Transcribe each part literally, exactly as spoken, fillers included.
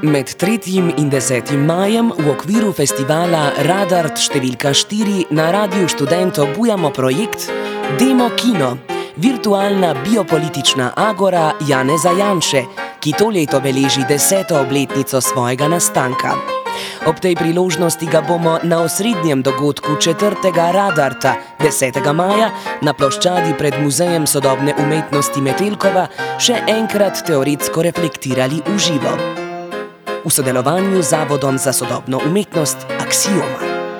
Med tretjim in desetim majem v okviru festivala Radart številka štiri na Radiu Študent obujamo projekt Demo Kino, virtualna biopolitična agora Janeza Janše, ki to leto beleži deseto obletnico svojega nastanka. Ob tej priložnosti ga bomo na osrednjem dogodku četrtega Radarta desetega maja na ploščadi pred Muzejem sodobne umetnosti Metelkova še enkrat teoretsko reflektirali v živo. V sodelovanju z Zavodom za sodobno umetnost Aksioma.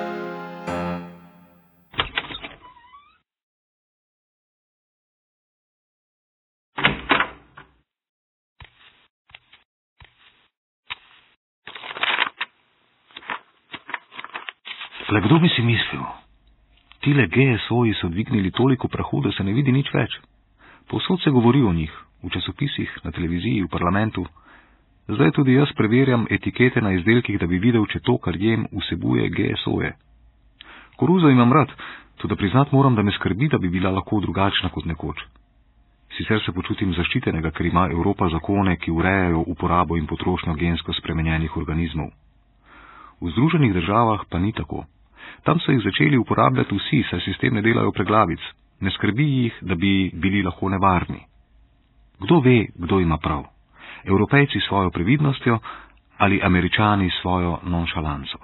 Le kdo bi si mislil? Tile G S O-ji so dvignili toliko prahu, da se ne vidi nič več. Povsod se govori o njih, v časopisih, na televiziji, v parlamentu. Zdaj tudi jaz preverjam etikete na izdelkih, da bi videl, če to, kar jem, vsebuje G S O-je. Koruzo imam rad, tudi priznat moram, da me skrbi, da bi bila lahko drugačna kot nekoč. Sicer se počutim zaščitenega, ker ima Evropa zakone, ki urejajo uporabo in potrošnjo gensko spremenjenih organizmov. V Združenih državah pa ni tako. Tam so jih začeli uporabljati vsi, saj si s tem ne delajo preglavic. Ne skrbi jih, da bi bili lahko nevarni. Kdo ve, kdo ima prav? Evropejci s svojo previdnostjo ali Američani s svojo nonšalanco?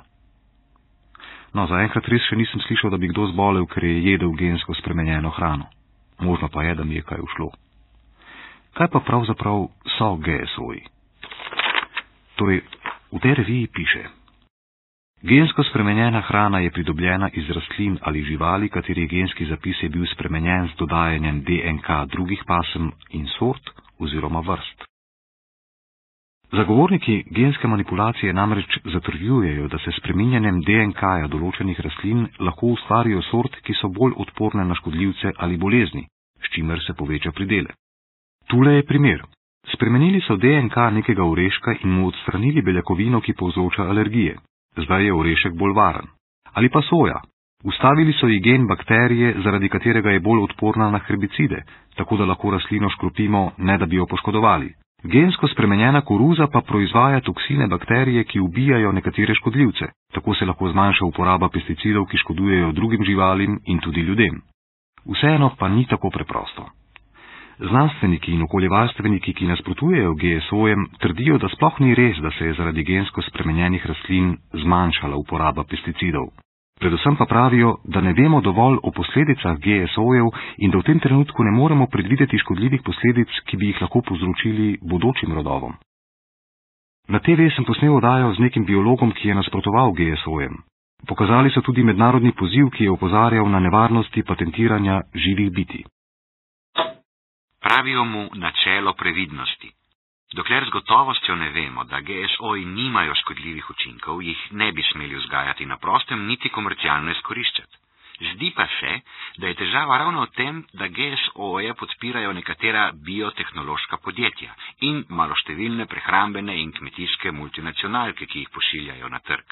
No, zaenkrat res še nisem slišal, da bi kdo zbolel, ker je jedel gensko spremenjeno hrano. Možno pa je, da mi je kaj ušlo. Kaj pa pravzaprav so G S O-ji? Torej, v tej reviji piše: gensko spremenjena hrana je pridobljena iz rastlin ali živali, katerih genski zapis je bil spremenjen z dodajanjem D N K drugih pasem in sort oziroma vrst. Zagovorniki genske manipulacije namreč zatrjujejo, da se s spreminjanjem D N K-ja določenih rastlin lahko ustvarijo sorte, ki so bolj odporne na škodljivce ali bolezni, s čimer se poveča pridelek. Tule je primer. Spremenili so D N K nekega oreška in mu odstranili beljakovino, ki povzroča alergije. Zdaj je orešek bolj varen. Ali pa soja. Ustavili so ji gen bakterije, zaradi katerega je bolj odporna na herbicide, tako da lahko rastlino škropimo, ne da bi jo poškodovali. Gensko spremenjena koruza pa proizvaja toksine bakterije, ki ubijajo nekatere škodljivce. Tako se lahko zmanjša uporaba pesticidov, ki škodujejo drugim živalim in tudi ljudem. Vseeno pa ni tako preprosto. Znanstveniki in okoljevarstveniki, ki nasprotujejo G S O-jem, trdijo, da sploh ni res, da se je zaradi gensko spremenjenih rastlin zmanjšala uporaba pesticidov. Predvsem pa pravijo, da ne vemo dovolj o posledicah G S O-jev in da v tem trenutku ne moremo predvideti škodljivih posledic, ki bi jih lahko povzročili bodočim rodovom. Na T V sem posnel oddajo z nekim biologom, ki je nasprotoval G S O-jem. Pokazali so tudi mednarodni poziv, ki je opozarjal na nevarnosti patentiranja živih bitij. Pravijo mu načelo previdnosti. Dokler z gotovostjo ne vemo, da G S O-ji nimajo škodljivih učinkov, jih ne bi smeli vzgajati na prostem, niti komercialno izkoriščati. Zdi pa se, da je težava ravno v tem, da G S O-je podpirajo nekatera biotehnološka podjetja in maloštevilne prehrambene in kmetijske multinacionalke, ki jih pošiljajo na trg.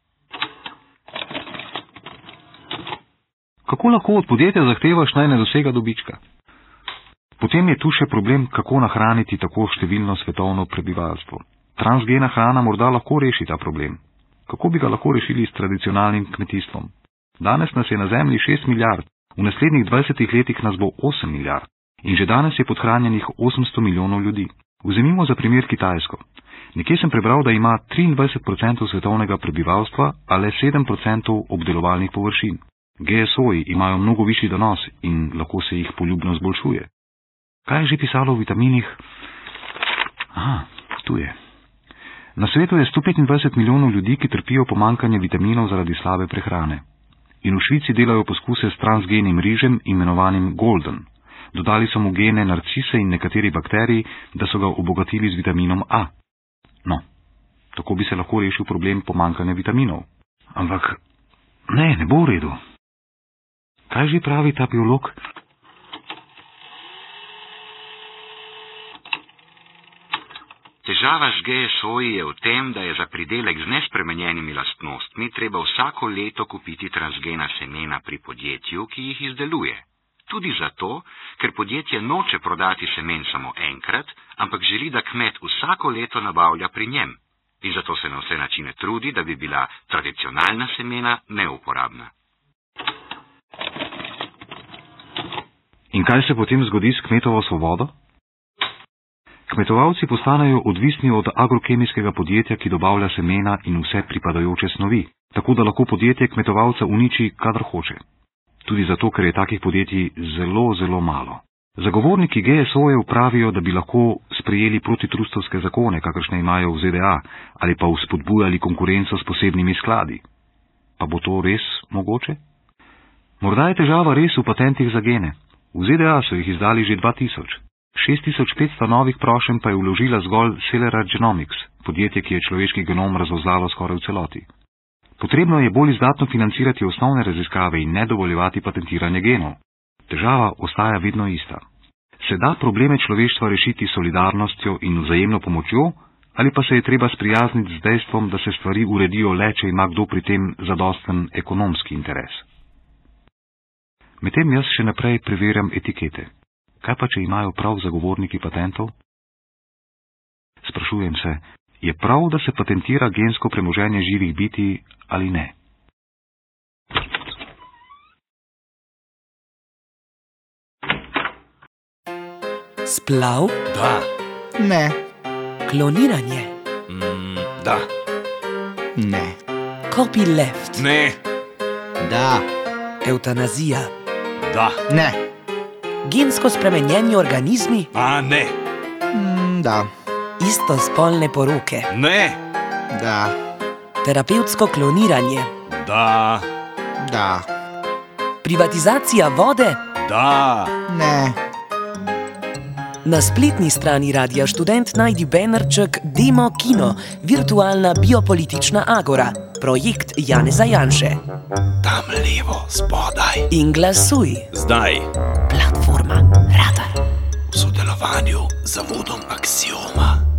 Kako lahko od podjetja zahtevaš, naj ne dosega dobička? Potem je tu še problem, kako nahraniti tako številno svetovno prebivalstvo. Transgena hrana morda lahko reši ta problem. Kako bi ga lahko rešili s tradicionalnim kmetijstvom? Danes nas je na Zemlji šest milijard, v naslednjih dvajsetih letih nas bo osem milijard. In že danes je podhranjenih osemsto milijonov ljudi. Vzemimo za primer Kitajsko. Nekje sem prebral, da ima triindvajset procentov svetovnega prebivalstva, a le sedem procentov obdelovalnih površin. G S O-ji imajo mnogo višji donos in lahko se jih poljubno zboljšuje. Kaj je že pisalo o vitaminih? Aha, tu je. Na svetu je sto petindvajset milijonov ljudi, ki trpijo pomanjkanje vitaminov zaradi slabe prehrane. In v Švici delajo poskuse s transgenim rižem, imenovanim Golden. Dodali so mu gene narcise in nekaterih bakterij, da so ga obogatili z vitaminom A. No, tako bi se lahko rešil problem pomanjkanja vitaminov. Ampak ne, ne bo v redu. Kaj že pravi ta biolog? Težava z G S O-ji je v tem, da je za pridelek z nespremenjenimi lastnostmi treba vsako leto kupiti transgena semena pri podjetju, ki jih izdeluje. Tudi zato, ker podjetje noče prodati semen samo enkrat, ampak želi, da kmet vsako leto nabavlja pri njem. in zato se na vse načine trudi, da bi bila tradicionalna semena neuporabna. In kaj se potem zgodi s kmetovo svobodo? Kmetovalci postanejo odvisni od agrokemijskega podjetja, ki dobavlja semena in vse pripadajoče snovi, tako da lahko podjetje kmetovalca uniči, kadar hoče. Tudi zato, ker je takih podjetij zelo, zelo malo. Zagovorniki G S O-jev pravijo, da bi lahko sprejeli protitrustovske zakone, kakršne imajo v Z D A, ali pa vzpodbujali konkurenco s posebnimi skladi. Pa bo to res mogoče? Morda je težava res v patentih za gene. V Z D A so jih izdali že dva tisoč. šest tisoč petsto novih prošenj pa je vložila zgolj Celera Genomics, podjetje, ki je človeški genom razvozlalo skoraj v celoti. Potrebno je bolj izdatno financirati osnovne raziskave in ne dovoljevati patentiranje genov. Težava ostaja vedno ista. Se da probleme človeštva rešiti s solidarnostjo in vzajemno pomočjo, ali pa se je treba sprijazniti z dejstvom, da se stvari uredijo le, če ima kdo pri tem zadosten ekonomski interes. Medtem jaz še naprej preverjam etikete. Kaj pa, če imajo prav zagovorniki patentov? Sprašujem se, je prav, da se patentira gensko premoženje živih bitij ali ne? Splav? Da. Ne. Kloniranje? Mm, da. Ne. Copyleft? Ne. Da. Evtanazija? Da. Ne. Gensko spremenjeni organizmi? A ne. Mm, da. Istospolne poroke? Ne. Da. Terapevtsko kloniranje? Da. Da. Privatizacija vode? Da. Ne. Na spletni strani Radia Študent najdi bannerček Demo Kino, virtualna biopolitična agora, projekt Janeza Janše. Tam levo, spodaj. In glasuj. Zdaj. Platforma Radar. V sodelovanju z zavodom Aksioma.